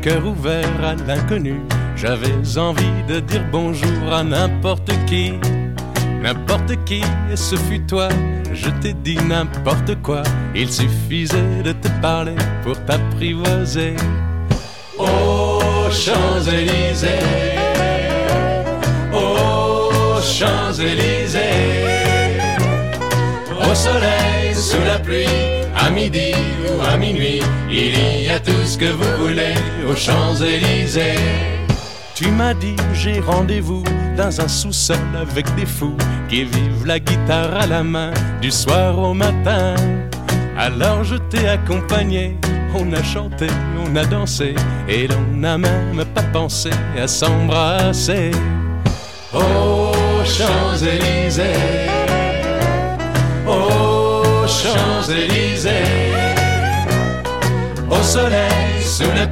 cœur ouvert à l'inconnu. J'avais envie de dire bonjour à n'importe qui, et ce fut toi. Je t'ai dit n'importe quoi, il suffisait de te parler pour t'apprivoiser. Aux Champs-Élysées, aux Champs-Élysées, au soleil, sous la pluie, à midi ou à minuit, il y a tout ce que vous voulez aux Champs-Élysées. Tu m'as dit j'ai rendez-vous dans un sous-sol avec des fous qui vivent la guitare à la main du soir au matin. Alors je t'ai accompagné, on a chanté, on a dansé et l'on n'a même pas pensé à s'embrasser. Aux Champs-Élysées, aux Champs-Élysées, au soleil, sous la